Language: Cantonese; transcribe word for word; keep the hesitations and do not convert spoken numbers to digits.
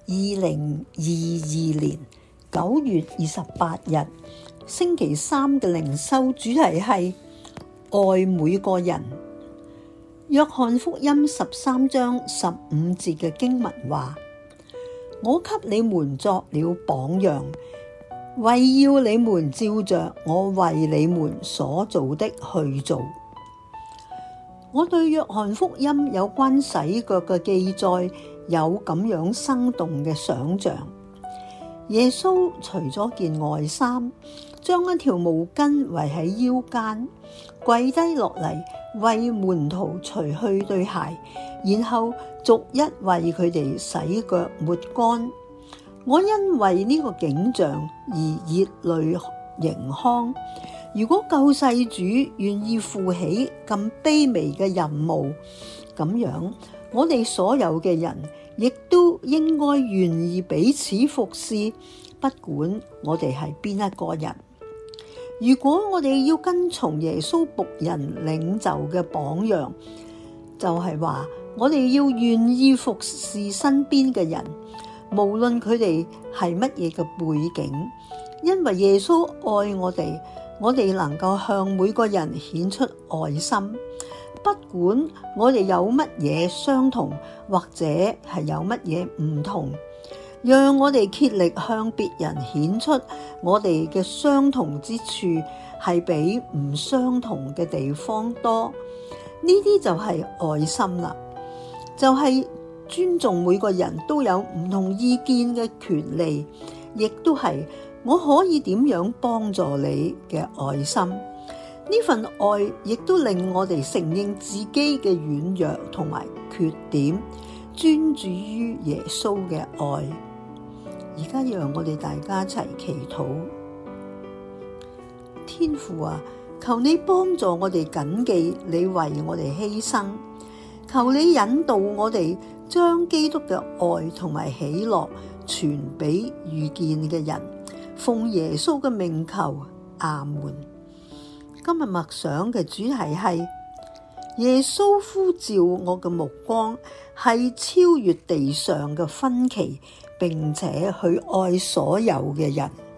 二零二二年九月二十八日星期三嘅靈修主題係愛每個人。約翰福音十三章十五節嘅經文話：我給你們作了榜樣，為要你們照着我為你們所做的去做。我對約翰福音有關洗腳嘅記載有咁樣生動嘅想像。耶穌除咗件外衫，將一條毛巾圍喺腰間，跪低落嚟為門徒除去對鞋，然後逐一為佢哋洗腳抹乾。我因為呢個景象而熱淚盈眶。如果救世主願意負起咁卑微嘅任務，咁樣我哋所有嘅人亦都應該願意彼此服侍，不管我哋係邊一個人。如果我哋要跟從耶穌僕人領袖嘅榜樣，就係話我哋要願意服侍身邊嘅人，無論佢哋係乜嘢嘅背景，因為耶穌愛我哋，我哋能夠向每個人顯出愛心，不管我哋有乜嘢相同，或者係有乜嘢唔同，讓我哋竭力向別人顯出我哋嘅相同之處係比唔相同嘅地方多。呢啲就係愛心啦，就係尊重每個人都有唔同意見嘅權利，亦都係我可以點樣幫助你嘅愛心。呢份愛亦都令我哋承認自己嘅軟弱同埋缺點，專注於耶穌嘅愛。而家讓我哋大家一齊祈禱。天父啊，求你幫助我哋謹記你為我哋犧牲，求你引導我哋將基督嘅愛同埋喜樂傳俾遇見嘅人。奉耶穌嘅名求，阿門。今日默想嘅主題係耶穌呼召我嘅目光係超越地上嘅分歧，並且去愛所有嘅人。